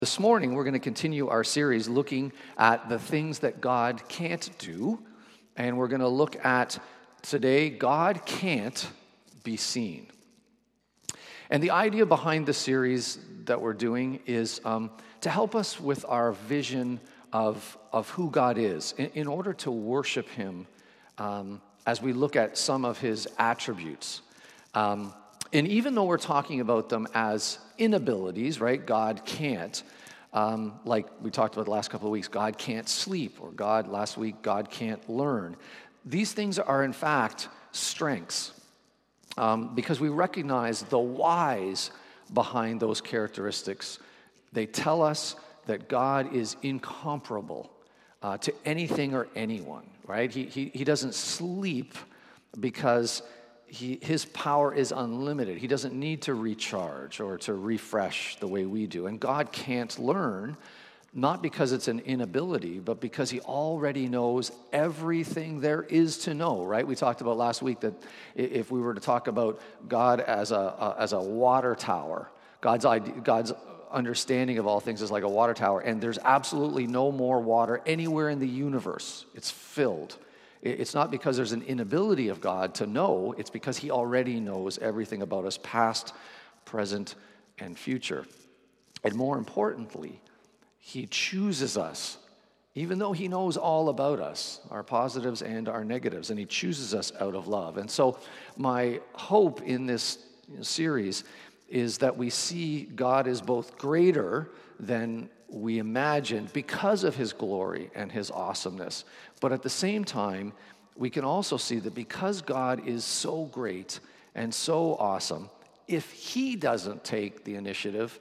This morning, we're going to continue our series looking at the things that God can't do. And we're going to look at today, God can't be seen. And the idea behind the series that we're doing is to help us with our vision of who God is in order to worship Him as we look at some of His attributes. And even though we're talking about them as inabilities, right? God can't. Like we talked about the last couple of weeks, God can't sleep, or last week, God can't learn. These things are, in fact, strengths because we recognize the whys behind those characteristics. They tell us that God is incomparable to anything or anyone, right? He doesn't sleep because his power is unlimited. He doesn't need to recharge or to refresh the way we do. And God can't learn, not because it's an inability, but because He already knows everything there is to know, right? We talked about last week that if we were to talk about God as a water tower, God's understanding of all things is like a water tower, and there's absolutely no more water anywhere in the universe. It's filled. It's not because there's an inability of God to know, it's because He already knows everything about us, past, present, and future. And more importantly, He chooses us, even though He knows all about us, our positives and our negatives, and He chooses us out of love. And so my hope in this series is that we see God as both greater than we imagined because of His glory and His awesomeness. But at the same time, we can also see that because God is so great and so awesome, if He doesn't take the initiative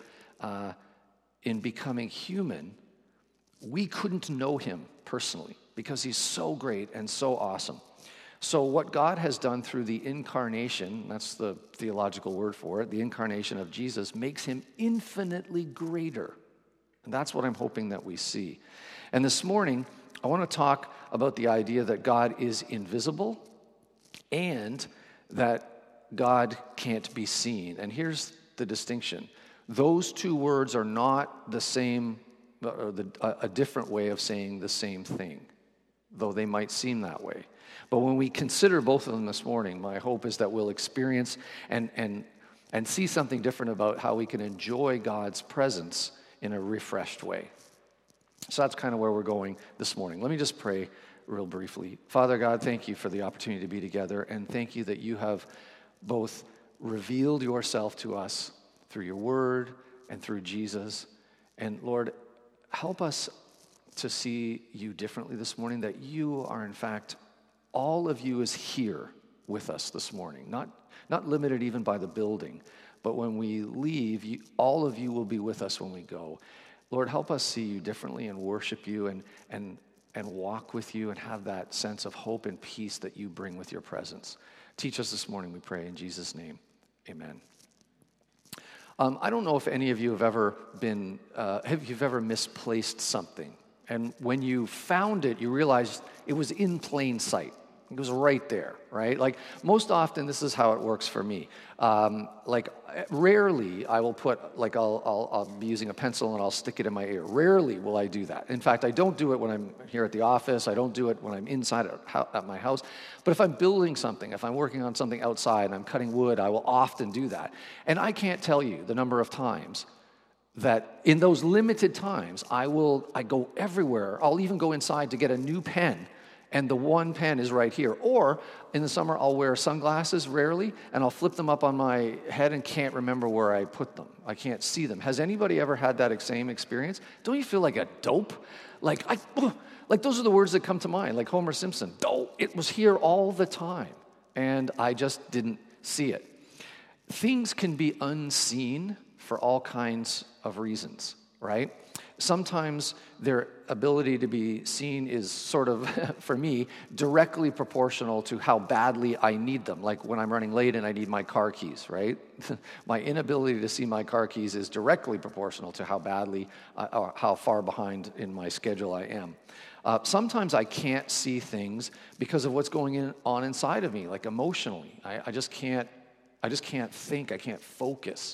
in becoming human, we couldn't know Him personally because He's so great and so awesome. So what God has done through the incarnation, that's the theological word for it, the incarnation of Jesus, makes Him infinitely greater. And that's what I'm hoping that we see. And this morning, I want to talk about the idea that God is invisible and that God can't be seen. And here's the distinction. Those two words are not the same, a different way of saying the same thing, though they might seem that way. But when we consider both of them this morning, my hope is that we'll experience and see something different about how we can enjoy God's presence in a refreshed way. So that's kind of where we're going this morning. Let me just pray real briefly. Father God, thank You for the opportunity to be together, and thank You that You have both revealed Yourself to us through Your word and through Jesus. And Lord, help us to see You differently this morning, that You are in fact, all of You is here with us this morning, not limited even by the building, but when we leave, all of You will be with us when we go. Lord, help us see You differently and worship You and walk with You and have that sense of hope and peace that You bring with Your presence. Teach us this morning, we pray, in Jesus' name. Amen. I don't know if any of you have ever you've ever misplaced something. And when you found it, you realized it was in plain sight. It was right there, right? Like most often, this is how it works for me. Rarely I will put, I'll be using a pencil and I'll stick it in my ear. Rarely will I do that. In fact, I don't do it when I'm here at the office. I don't do it when I'm inside at my house. But if I'm building something, if I'm working on something outside and I'm cutting wood, I will often do that. And I can't tell you the number of times that in those limited times, I go everywhere. I'll even go inside to get a new pen, and the one pen is right here. Or in the summer, I'll wear sunglasses rarely, and I'll flip them up on my head and can't remember where I put them. I can't see them. Has anybody ever had that same experience? Don't you feel like a dope? Like those are the words that come to mind, like Homer Simpson. Dope. It was here all the time, and I just didn't see it. Things can be unseen for all kinds of reasons, right? Sometimes their ability to be seen is sort of, for me, directly proportional to how badly I need them. Like when I'm running late and I need my car keys, right? My inability to see my car keys is directly proportional to how badly or how far behind in my schedule I am. Sometimes I can't see things because of what's going on inside of me, like emotionally. I just can't think. I can't focus.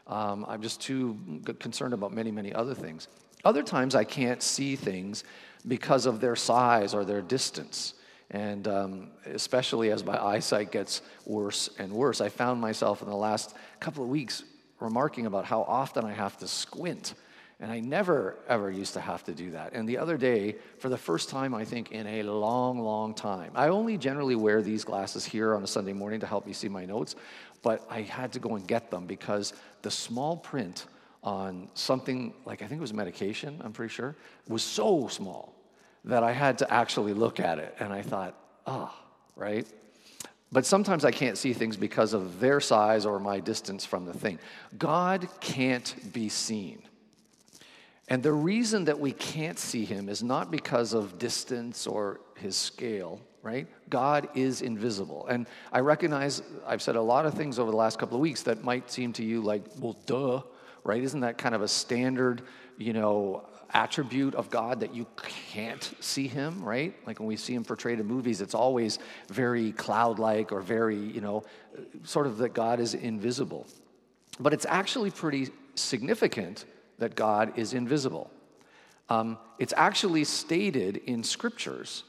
I'm just too concerned about many, many other things. Other times I can't see things because of their size or their distance. And especially as my eyesight gets worse and worse, I found myself in the last couple of weeks remarking about how often I have to squint. And I never, ever used to have to do that. And the other day, for the first time, I think, in a long, long time, I only generally wear these glasses here on a Sunday morning to help me see my notes, but I had to go and get them because the small print on something, like I think it was medication, I'm pretty sure, was so small that I had to actually look at it. And I thought, right? But sometimes I can't see things because of their size or my distance from the thing. God can't be seen. And the reason that we can't see him is not because of distance or his scale, right? God is invisible. And I recognize I've said a lot of things over the last couple of weeks that might seem to you like, well, duh, right? Isn't that kind of a standard, attribute of God that you can't see him, right? Like when we see him portrayed in movies, it's always very cloud-like or very, sort of that God is invisible. But it's actually pretty significant that God is invisible. It's actually stated in scriptures,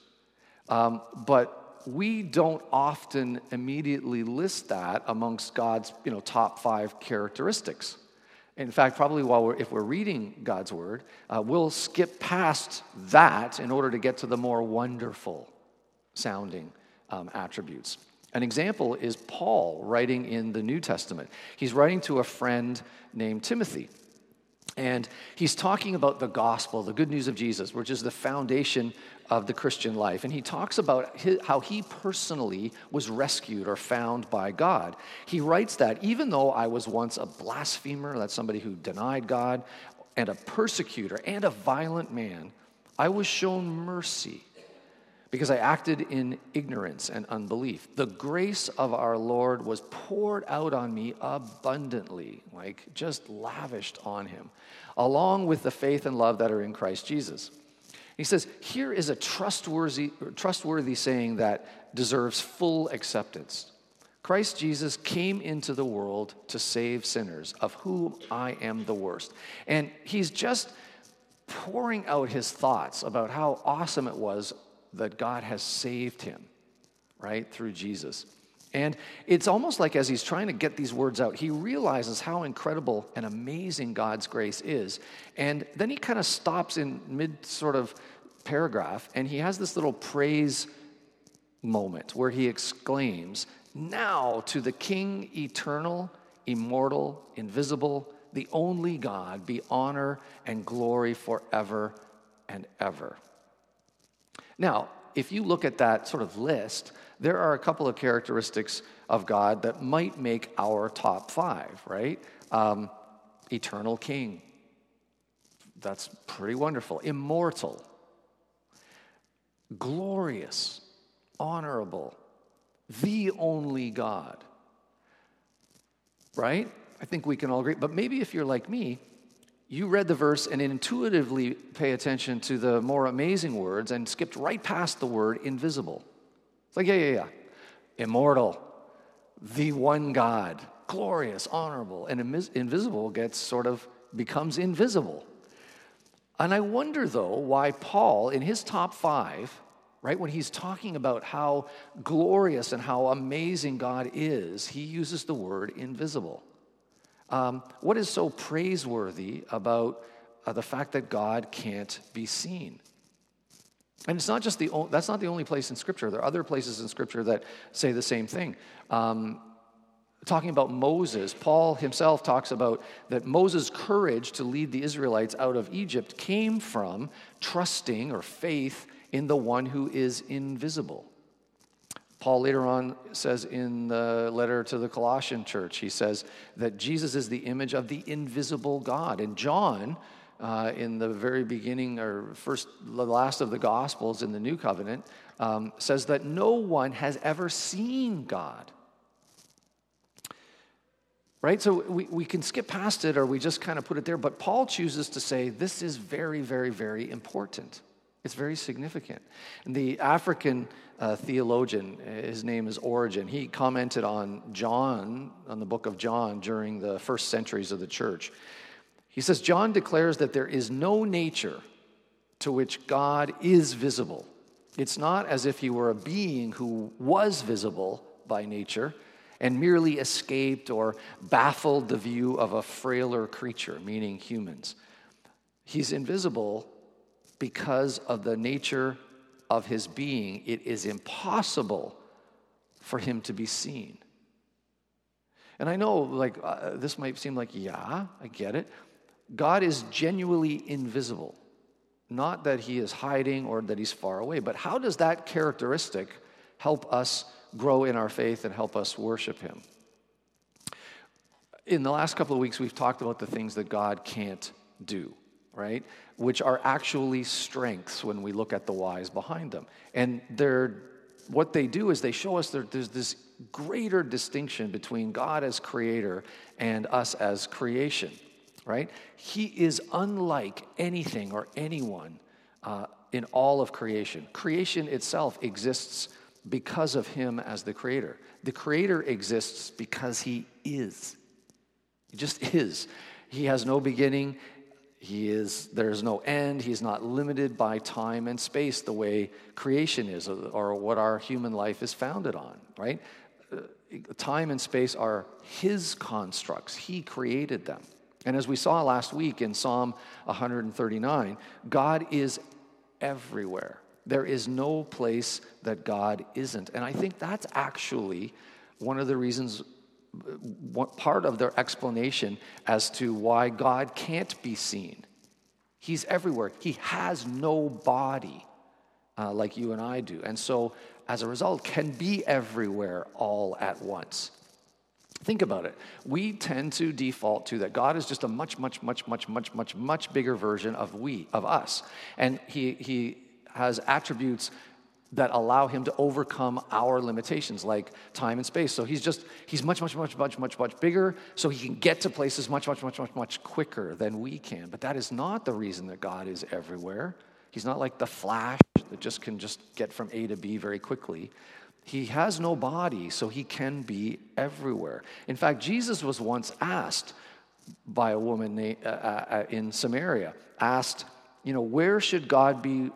but we don't often immediately list that amongst God's, top 5 characteristics. In fact, probably if we're reading God's word, we'll skip past that in order to get to the more wonderful sounding attributes. An example is Paul writing in the New Testament. He's writing to a friend named Timothy. And he's talking about the gospel, the good news of Jesus, which is the foundation of the Christian life. And he talks about how he personally was rescued or found by God. He writes that even though I was once a blasphemer, that's somebody who denied God, and a persecutor and a violent man, I was shown mercy because I acted in ignorance and unbelief. The grace of our Lord was poured out on me abundantly, like just lavished on him, along with the faith and love that are in Christ Jesus. He says, here is a trustworthy saying that deserves full acceptance. Christ Jesus came into the world to save sinners, of whom I am the worst. And he's just pouring out his thoughts about how awesome it was that God has saved him, right, through Jesus. And it's almost like as he's trying to get these words out, he realizes how incredible and amazing God's grace is. And then he kind of stops in mid sort of paragraph, and he has this little praise moment where he exclaims, "Now to the King eternal, immortal, invisible, the only God, be honor and glory forever and ever." Now, if you look at that sort of list, there are a couple of characteristics of God that might make our top 5, right? Eternal King. That's pretty wonderful. Immortal. Glorious. Honorable. The only God. Right? I think we can all agree. But maybe if you're like me, you read the verse and intuitively pay attention to the more amazing words and skipped right past the word invisible. It's like, yeah. Immortal, the one God, glorious, honorable, and invisible becomes invisible. And I wonder, though, why Paul, in his top 5, right, when he's talking about how glorious and how amazing God is, he uses the word invisible. What is so praiseworthy about the fact that God can't be seen? And it's not just that's not the only place in Scripture. There are other places in Scripture that say the same thing. Talking about Moses, Paul himself talks about that Moses' courage to lead the Israelites out of Egypt came from trusting or faith in the one who is invisible. Paul later on says in the letter to the Colossian church, he says that Jesus is the image of the invisible God. And John, in the very beginning or the last of the Gospels in the New Covenant, says that no one has ever seen God. Right? So we can skip past it or we just kind of put it there, but Paul chooses to say this is very, very, very important. It's very significant. And the African theologian, his name is Origen, he commented on John, on the book of John during the first centuries of the church. He says, John declares that there is no nature to which God is visible. It's not as if he were a being who was visible by nature and merely escaped or baffled the view of a frailer creature, meaning humans. He's invisible because of the nature of his being. It is impossible for him to be seen. And I know, this might seem like, yeah, I get it. God is genuinely invisible. Not that he is hiding or that he's far away, but how does that characteristic help us grow in our faith and help us worship him? In the last couple of weeks, we've talked about the things that God can't do, right? Which are actually strengths when we look at the whys behind them. And what they do is they show us that there's this greater distinction between God as creator and us as creation. Right? He is unlike anything or anyone in all of creation. Creation itself exists because of him as the creator. The creator exists because he is. He just is. He has no beginning. There's no end. He's not limited by time and space the way creation is, or what our human life is founded on, right? Time and space are his constructs. He created them. And as we saw last week in Psalm 139, God is everywhere. There is no place that God isn't. And I think that's actually one of the reasons, part of their explanation as to why God can't be seen. He's everywhere. He has no body like you and I do. And so, as a result, can be everywhere all at once. Think about it. We tend to default to that God is just a much bigger version of us. And he has attributes that allow him to overcome our limitations, like time and space. So he's much bigger, so he can get to places much quicker than we can. But that is not the reason that God is everywhere. He's not like the Flash that can get from A to B very quickly. He has no body, so he can be everywhere. In fact, Jesus was once asked by a woman in Samaria, where should God be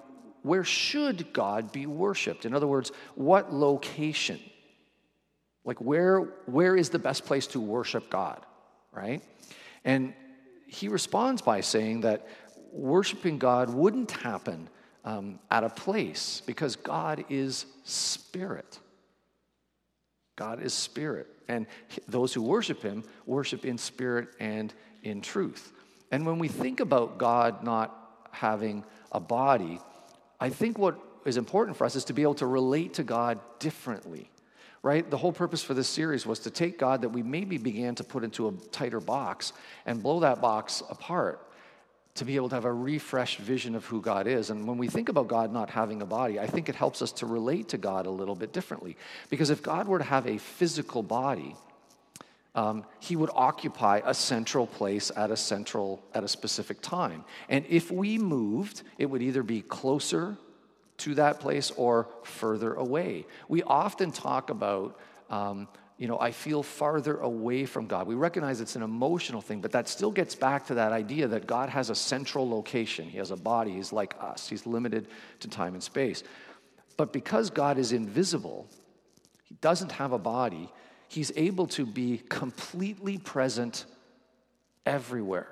worshipped? In other words, what location? Like where is the best place to worship God, right? And he responds by saying that worshiping God wouldn't happen at a place, because God is spirit. God is spirit. And those who worship him worship in spirit and in truth. And when we think about God not having a body, I think what is important for us is to be able to relate to God differently, right? The whole purpose for this series was to take God that we maybe began to put into a tighter box and blow that box apart, to be able to have a refreshed vision of who God is. And when we think about God not having a body, I think it helps us to relate to God a little bit differently. Because if God were to have a physical body, he would occupy a central place at a specific time. And if we moved, it would either be closer to that place or further away. We often talk about I feel farther away from God. We recognize it's an emotional thing, but that still gets back to that idea that God has a central location. He has a body. He's like us. He's limited to time and space. But because God is invisible, he doesn't have a body, he's able to be completely present everywhere.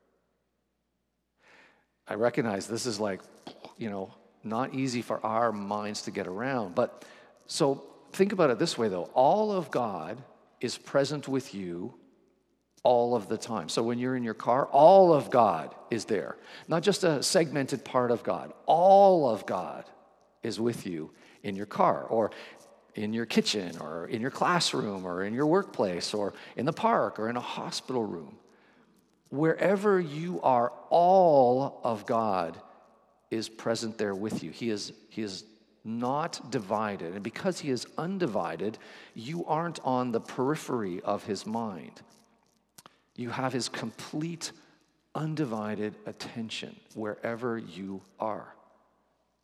I recognize this is not easy for our minds to get around. But so think about it this way, though. All of God is present with you all of the time. So when you're in your car, all of God is there. Not just a segmented part of God. All of God is with you in your car, or in your kitchen, or in your classroom, or in your workplace, or in the park, or in a hospital room. Wherever you are, all of God is present there with you. He is not divided. And because he is undivided, you aren't on the periphery of his mind. You have his complete, undivided attention wherever you are.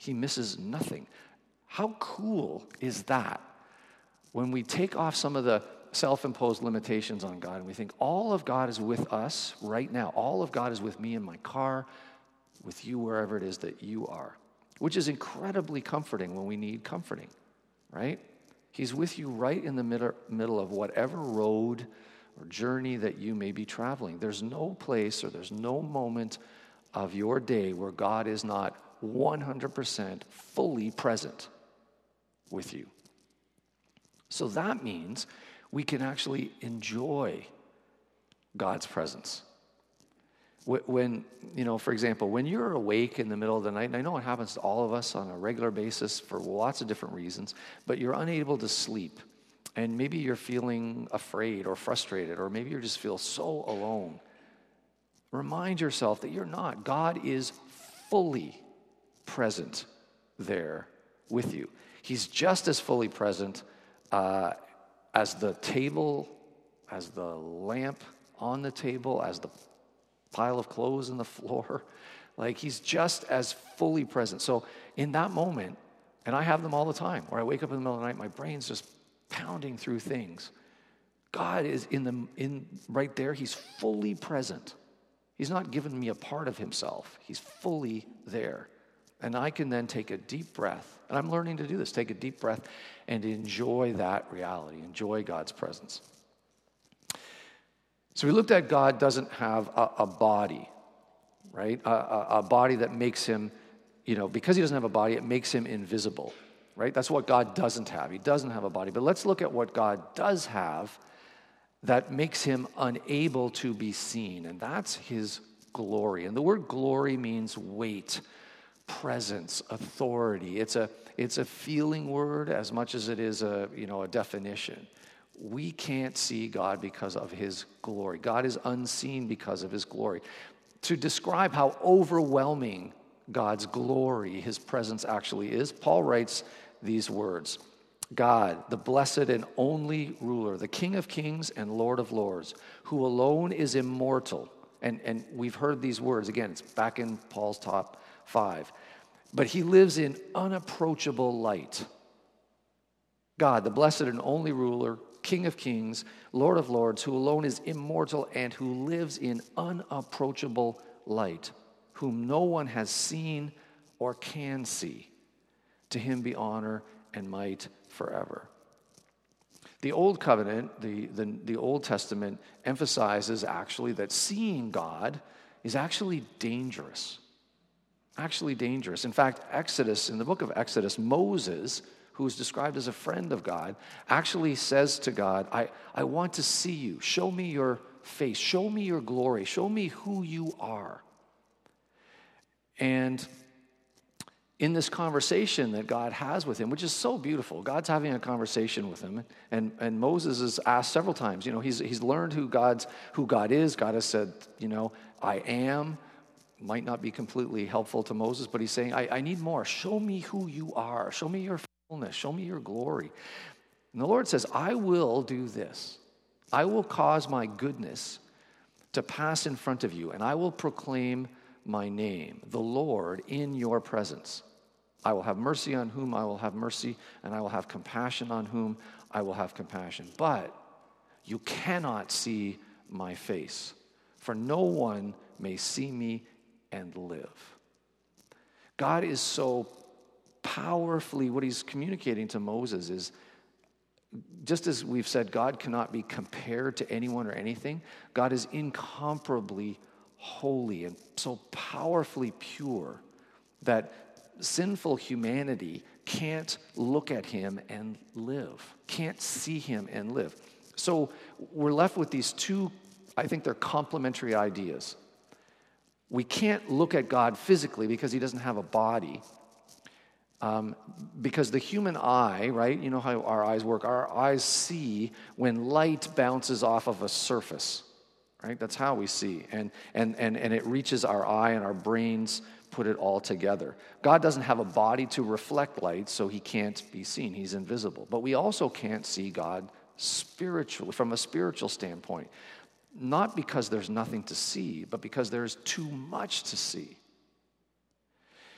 He misses nothing. How cool is that? When we take off some of the self-imposed limitations on God and we think all of God is with us right now. All of God is with me in my car, with you wherever it is that you are, which is incredibly comforting when we need comforting, right? He's with you right in the middle of whatever road or journey that you may be traveling. There's no place or there's no moment of your day where God is not 100% fully present with you. So that means we can actually enjoy God's presence. When, for example, when you're awake in the middle of the night, and I know it happens to all of us on a regular basis for lots of different reasons, but you're unable to sleep, and maybe you're feeling afraid or frustrated, or maybe you just feel so alone. Remind yourself that you're not. God is fully present there with you. He's just as fully present as the table, as the lamp on the table, as the pile of clothes on the floor. Like, he's just as fully present. So in that moment, and I have them all the time, where I wake up in the middle of the night, my brain's just pounding through things. God is in right there. He's fully present. He's not given me a part of himself. He's fully there. And I can then take a deep breath, and I'm learning to do this, take a deep breath and enjoy that reality, enjoy God's presence. So we looked at God doesn't have a body, right? A body that makes him, because he doesn't have a body, it makes him invisible, right? That's what God doesn't have. He doesn't have a body. But let's look at what God does have that makes him unable to be seen, and that's his glory. And the word glory means weight, presence, authority. It's a feeling word as much as it is a definition. We can't see God because of his glory. God is unseen because of his glory. To describe how overwhelming God's glory, his presence actually is, Paul writes these words: God, the blessed and only ruler, the King of kings and Lord of lords, who alone is immortal. And we've heard these words. Again, it's back in Paul's top 5. But he lives in unapproachable light. God, the blessed and only ruler, King of kings, Lord of lords, who alone is immortal and who lives in unapproachable light, whom no one has seen or can see. To him be honor and might forever. The Old Covenant, the Old Testament, emphasizes actually that seeing God is actually dangerous. Actually dangerous. In fact, in the book of Exodus, Moses, who is described as a friend of God, actually says to God, I want to see you. Show me your face. Show me your glory. Show me who you are. And in this conversation that God has with him, which is so beautiful, God's having a conversation with him, and Moses is asked several times, he's learned who God is. God has said, I am. Might not be completely helpful to Moses, but he's saying, I need more. Show me who you are. Show me your fullness. Show me your glory. And the Lord says, I will do this. I will cause my goodness to pass in front of you, and I will proclaim my name, the Lord, in your presence. I will have mercy on whom I will have mercy, and I will have compassion on whom I will have compassion. But you cannot see my face, for no one may see me and live. God is so powerfully, what he's communicating to Moses is, just as we've said, God cannot be compared to anyone or anything, God is incomparably holy and so powerfully pure that sinful humanity can't look at him and live, can't see him and live. So we're left with these two, I think they're complementary ideas. We can't look at God physically because he doesn't have a body. Because the human eye, right, you know how our eyes work, our eyes see when light bounces off of a surface, right? That's how we see. And it reaches our eye and our brains put it all together. God doesn't have a body to reflect light, so he can't be seen. He's invisible. But we also can't see God spiritually, from a spiritual standpoint. Not because there's nothing to see, but because there's too much to see.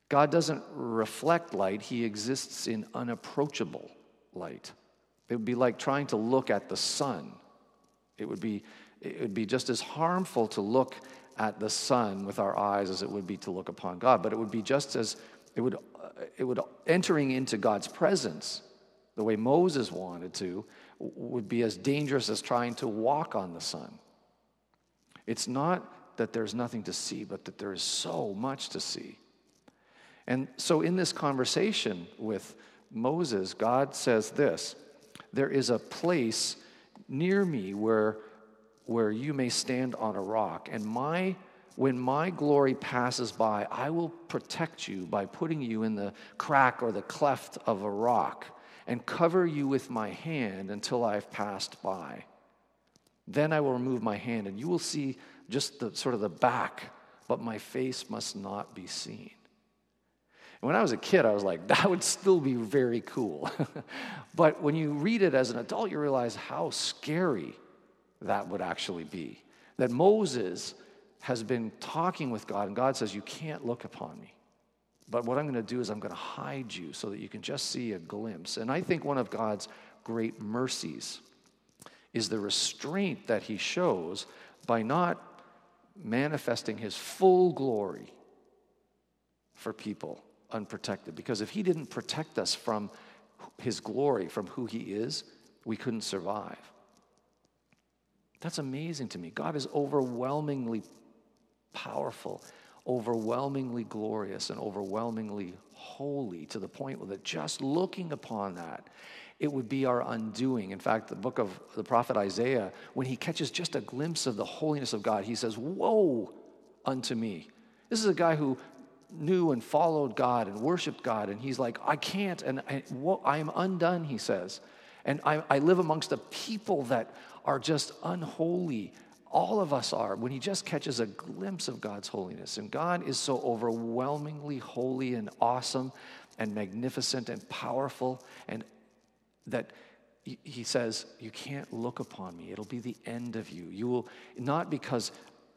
God doesn't reflect light. He exists in unapproachable light. It would be like trying to look at the sun. It would be just as harmful to look at the sun with our eyes as it would be to look upon God. But it would be just as, it would entering into God's presence, the way Moses wanted to, would be as dangerous as trying to walk on the sun. It's not that there's nothing to see, but that there is so much to see. And so in this conversation with Moses, God says this: there is a place near me where you may stand on a rock, and when my glory passes by, I will protect you by putting you in the crack or the cleft of a rock and cover you with my hand until I've passed by. Then I will remove my hand, and you will see just the sort of the back, but my face must not be seen. And when I was a kid, I was like, that would still be very cool. But when you read it as an adult, you realize how scary that would actually be. That Moses has been talking with God, and God says, you can't look upon me. But what I'm going to do is I'm going to hide you so that you can just see a glimpse. And I think one of God's great mercies is the restraint that he shows by not manifesting his full glory for people unprotected. Because if he didn't protect us from his glory, from who he is, we couldn't survive. That's amazing to me. God is overwhelmingly powerful, overwhelmingly glorious, and overwhelmingly holy, to the point that just looking upon that, it would be our undoing. In fact, the book of the prophet Isaiah, when he catches just a glimpse of the holiness of God, he says, woe unto me. This is a guy who knew and followed God and worshiped God, and he's like, I can't, and I am undone, he says. And I live amongst a people that are just unholy. All of us are, when he just catches a glimpse of God's holiness. And God is so overwhelmingly holy and awesome and magnificent and powerful, and that he says, you can't look upon me. It'll be the end of you. You will, not because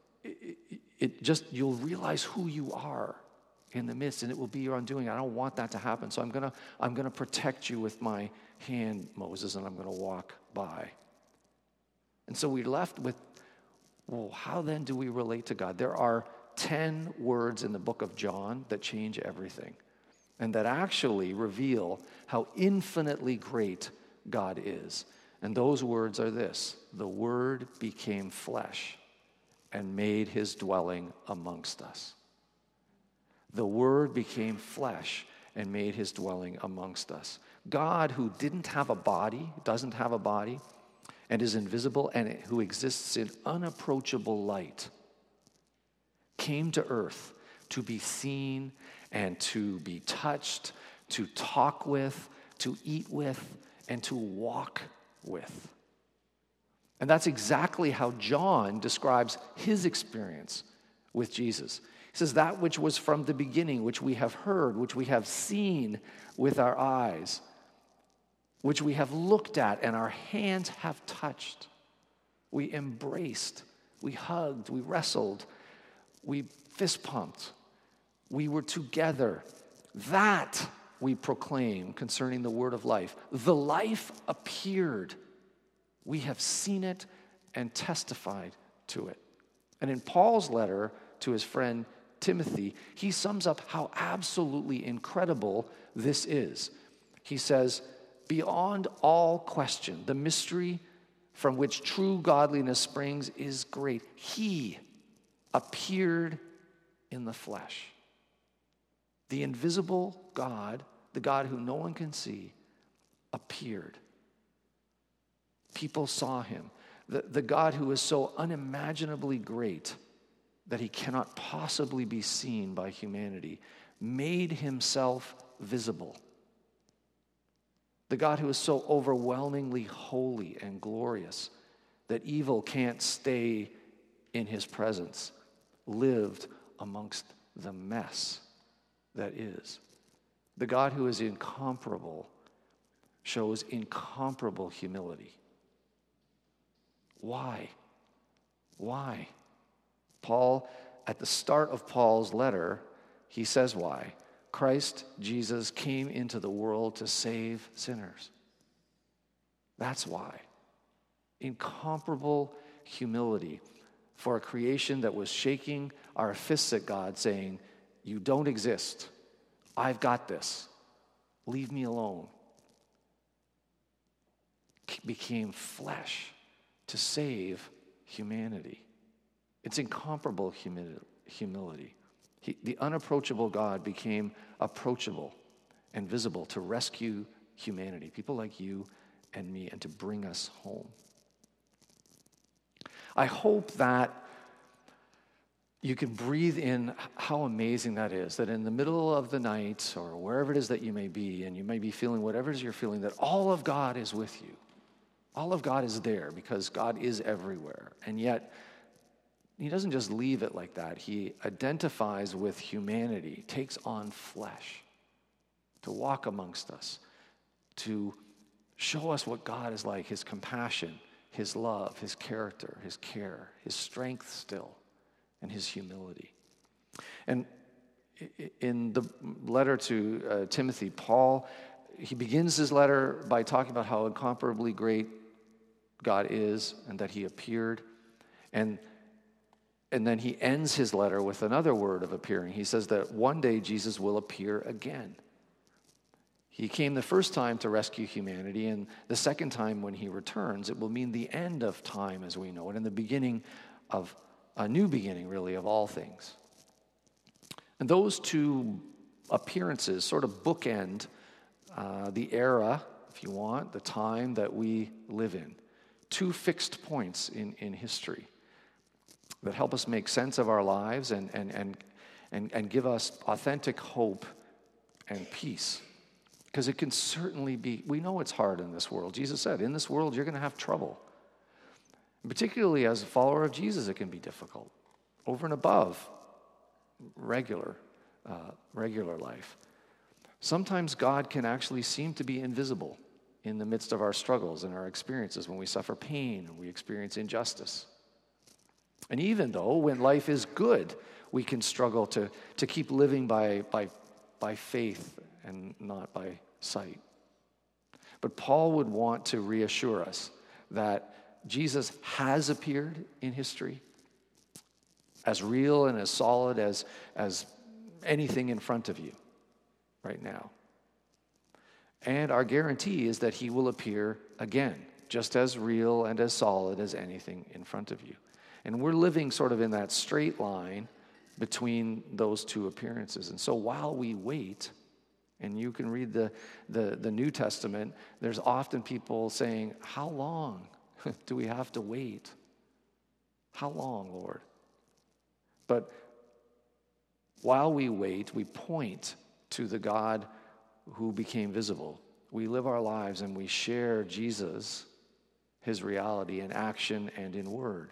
you'll realize who you are in the midst, and it will be your undoing. I don't want that to happen. So I'm gonna protect you with my hand, Moses, and I'm gonna walk by. And so we're left with, well, how then do we relate to God? There are 10 words in the book of John that change everything, and that actually reveal how infinitely great God is. And those words are this: the Word became flesh and made his dwelling amongst us. The Word became flesh and made his dwelling amongst us. God, who didn't have a body, doesn't have a body, and is invisible, and who exists in unapproachable light, came to earth to be seen and to be touched, to talk with, to eat with, and to walk with. And that's exactly how John describes his experience with Jesus. He says, that which was from the beginning, which we have heard, which we have seen with our eyes, which we have looked at and our hands have touched. We embraced, we hugged, we wrestled, we fist pumped. We were together. That we proclaim concerning the word of life. The life appeared. We have seen it and testified to it. And in Paul's letter to his friend Timothy, he sums up how absolutely incredible this is. He says, beyond all question, the mystery from which true godliness springs is great. He appeared in the flesh. The invisible God, the God who no one can see, appeared. People saw him. The God who is so unimaginably great that he cannot possibly be seen by humanity, made himself visible. The God who is so overwhelmingly holy and glorious that evil can't stay in his presence, lived amongst the mess that is. The God who is incomparable shows incomparable humility. Why? Paul, at the start of Paul's letter, he says why. Christ Jesus came into the world to save sinners. That's why. Incomparable humility for a creation that was shaking our fists at God, saying, "You don't exist. I've got this. Leave me alone." Became flesh to save humanity. It's incomparable humility. The unapproachable God became approachable and visible to rescue humanity, people like you and me, and to bring us home. I hope that you can breathe in how amazing that is, that in the middle of the night or wherever it is that you may be, and you may be feeling whatever it is you're feeling, that all of God is with you. All of God is there because God is everywhere. And yet, he doesn't just leave it like that. He identifies with humanity, takes on flesh to walk amongst us, to show us what God is like, his compassion, his love, his character, his care, his strength still, and his humility. And in the letter to Timothy, Paul, he begins his letter by talking about how incomparably great God is and that he appeared. And then he ends his letter with another word of appearing. He says that one day Jesus will appear again. He came the first time to rescue humanity, and the second time when he returns, it will mean the end of time as we know it, and the beginning of a new beginning, really, of all things. And those two appearances sort of bookend the era, if you want, the time that we live in. Two fixed points in history that help us make sense of our lives and give us authentic hope and peace. Because it can certainly be, we know it's hard in this world. Jesus said, in this world you're going to have trouble. And particularly as a follower of Jesus, it can be difficult. Over and above regular life. Sometimes God can actually seem to be invisible in the midst of our struggles and our experiences when we suffer pain and we experience injustice. And even though when life is good, we can struggle to keep living by faith and not by sight. But Paul would want to reassure us that Jesus has appeared in history as real and as solid as anything in front of you right now. And our guarantee is that he will appear again, just as real and as solid as anything in front of you. And we're living sort of in that straight line between those two appearances. And so while we wait, and you can read the New Testament, there's often people saying, how long do we have to wait? How long, Lord? But while we wait, we point to the God who became visible. We live our lives and we share Jesus, his reality in action and in word.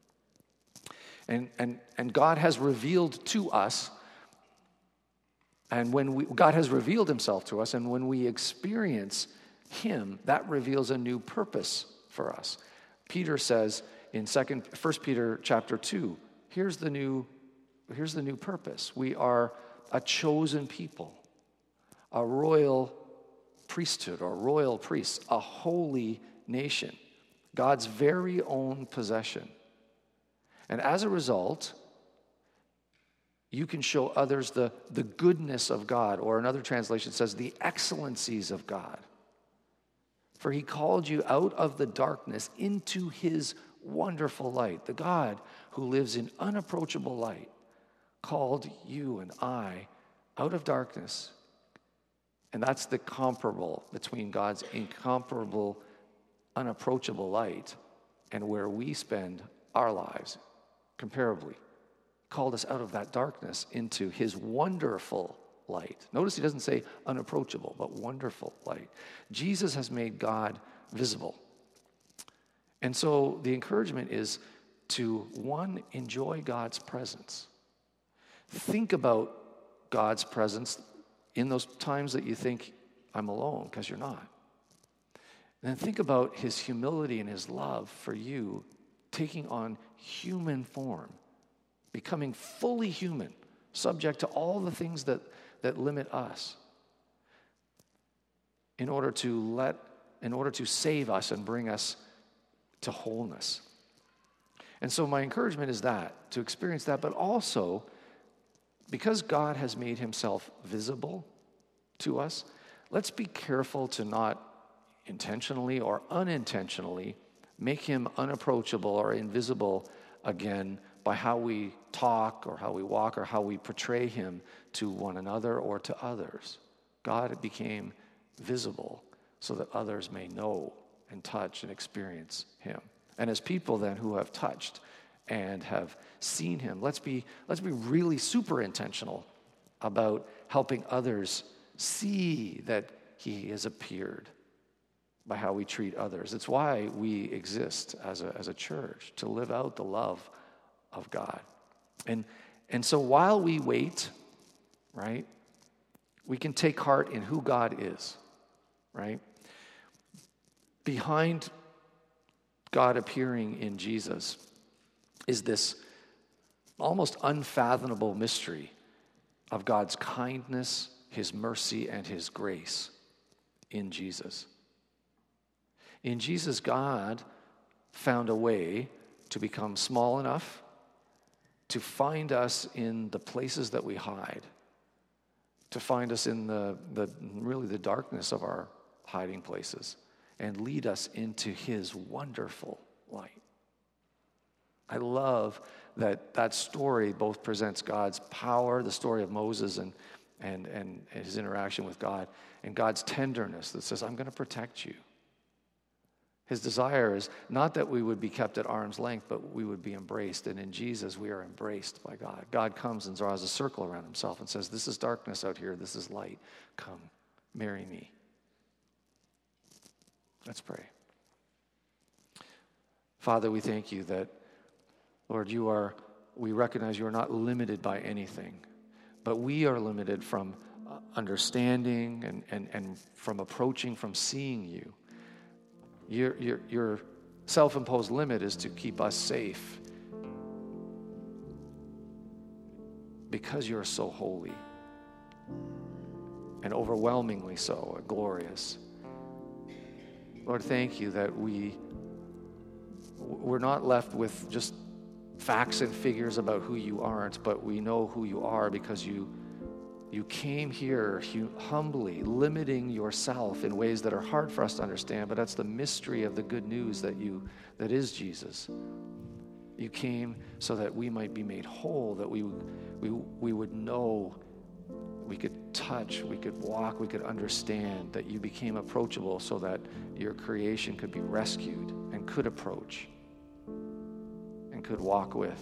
And God has revealed to us, and God has revealed himself to us, and when we experience him, that reveals a new purpose for us. Peter says in 1 Peter chapter 2, here's the new purpose. We are a chosen people, a royal priesthood or royal priests, a holy nation, God's very own possession. And as a result, you can show others the goodness of God, or another translation says the excellencies of God. For he called you out of the darkness into his wonderful light. The God who lives in unapproachable light called you and I out of darkness. And that's the comparable between God's incomparable, unapproachable light and where we spend our lives, comparably. Called us out of that darkness into his wonderful light. Notice he doesn't say unapproachable, but wonderful light. Jesus has made God visible. And so the encouragement is to, one, enjoy God's presence. Think about God's presence in those times that you think, I'm alone, because you're not. And then think about his humility and his love for you, taking on human form, becoming fully human subject to all the things that limit us, in order to save us and bring us to wholeness. And so my encouragement is to experience that, but also, because God has made himself visible to us, let's be careful to not intentionally or unintentionally make him unapproachable or invisible again by how we talk or how we walk or how we portray him to one another or to others. God became visible so that others may know and touch and experience him. And as people then who have touched and have seen him, let's be really super intentional about helping others see that he has appeared by how we treat others. It's why we exist as a church, to live out the love of God. And so while we wait, right, we can take heart in who God is, right? Behind God appearing in Jesus is this almost unfathomable mystery of God's kindness, his mercy, and his grace in Jesus. In Jesus, God found a way to become small enough to find us in the places that we hide, to find us in the darkness of our hiding places, and lead us into his wonderful light. I love that story both presents God's power, the story of Moses and his interaction with God, and God's tenderness that says, I'm going to protect you. His desire is not that we would be kept at arm's length, but we would be embraced. And in Jesus, we are embraced by God. God comes and draws a circle around himself and says, this is darkness out here. This is light. Come, marry me. Let's pray. Father, we thank you that, Lord, we recognize you are not limited by anything, but we are limited from understanding and from approaching, from seeing you. Your self-imposed limit is to keep us safe because you're so holy and overwhelmingly so, and glorious. Lord, thank you that we're not left with just facts and figures about who you aren't, but we know who you are because you came here humbly, limiting yourself in ways that are hard for us to understand, but that's the mystery of the good news that is Jesus. You came so that we might be made whole, that we would know, we could touch, we could walk, we could understand, that you became approachable so that your creation could be rescued and could approach and could walk with.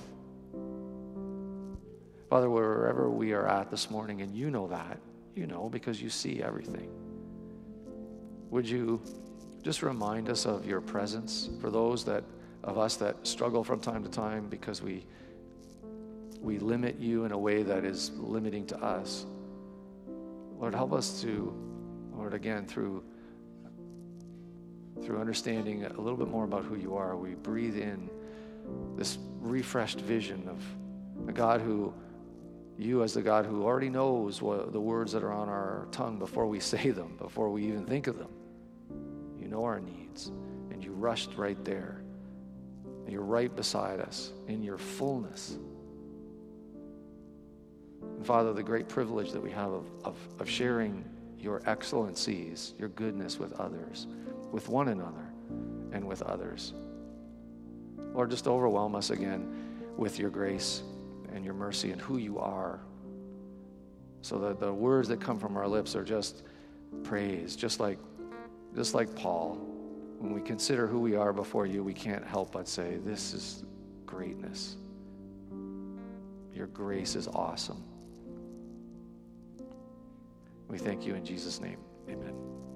Father, wherever we are at this morning, and you know that, because you see everything, would you just remind us of your presence for those of us that struggle from time to time because we limit you in a way that is limiting to us. Lord, help us to, Lord, again, through understanding a little bit more about who you are, we breathe in this refreshed vision of a God who, you as the God who already knows the words that are on our tongue before we say them, before we even think of them. You know our needs, and you rushed right there. And you're right beside us in your fullness. And Father, the great privilege that we have of sharing your excellencies, your goodness with others, with one another, and with others. Lord, just overwhelm us again with your grace and your mercy and who you are, so that the words that come from our lips are just praise, just like Paul. When we consider who we are before you, we can't help but say, this is greatness. Your grace is awesome. We thank you in Jesus' name. Amen.